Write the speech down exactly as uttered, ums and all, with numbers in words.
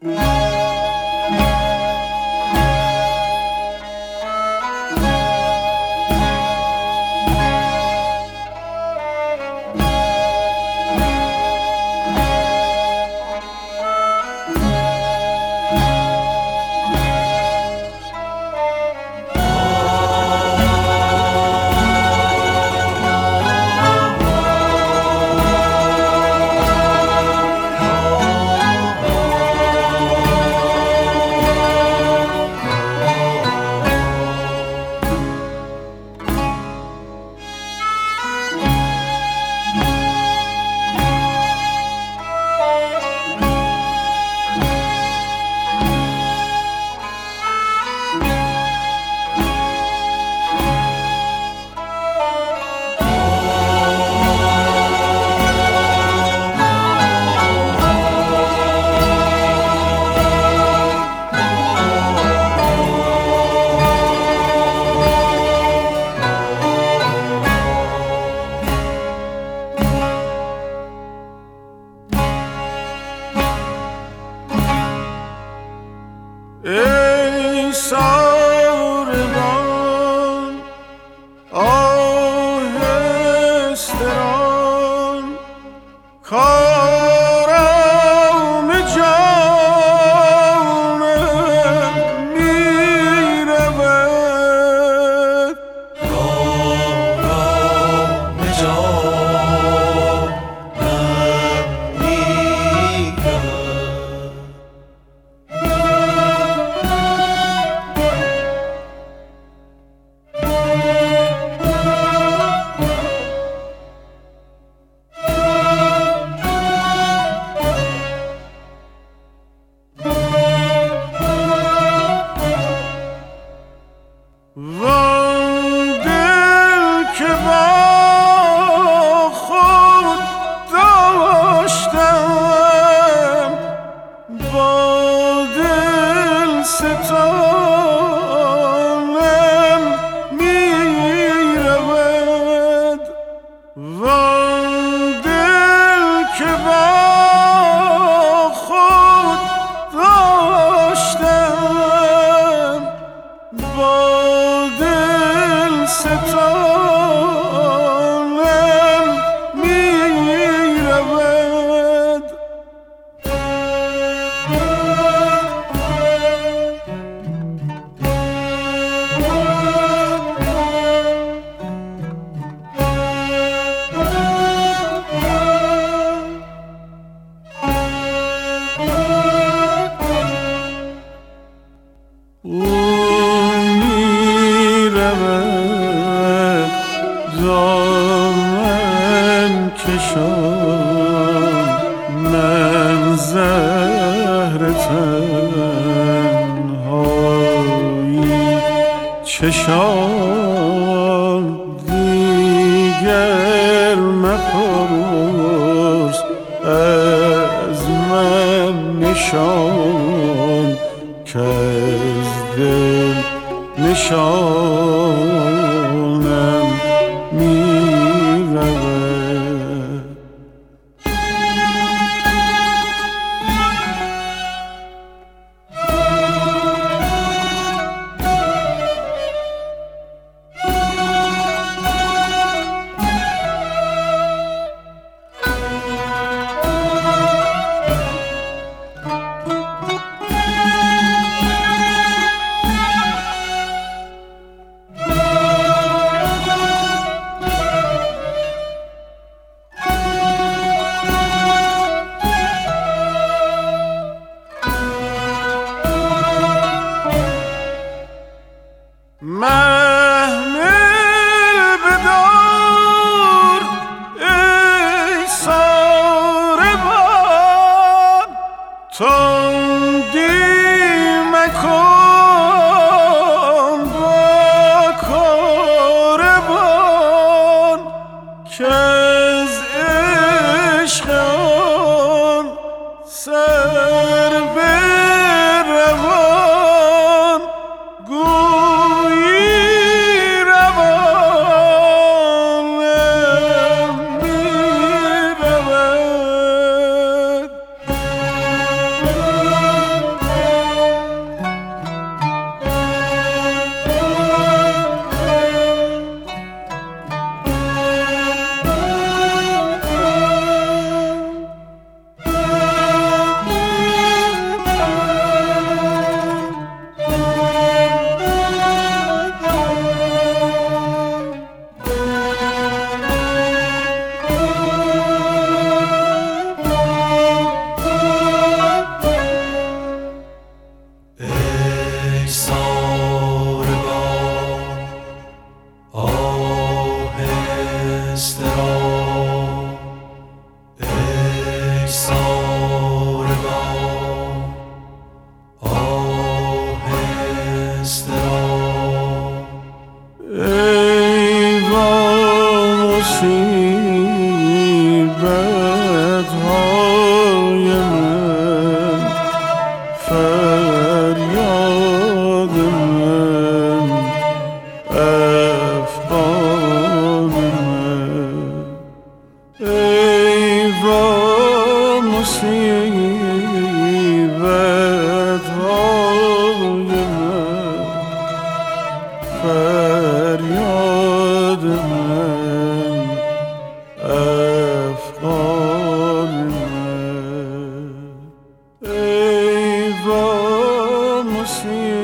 ای ساربان آهستران کارم جانم می رود کارم جانم می رود وان دل که با خود داشتم با دل ستانم می رود وان دل که با خود داشتم با ستانم می رود او می رود دامن کشان من زهر تنهایی چشان دیگر مپرس از من نشان که از دل نشانم می رود محمل بدار ای ساربان تندی مکن با کاروان که از عشق آن سر بروان گویی روانم می رود ای و موسیقی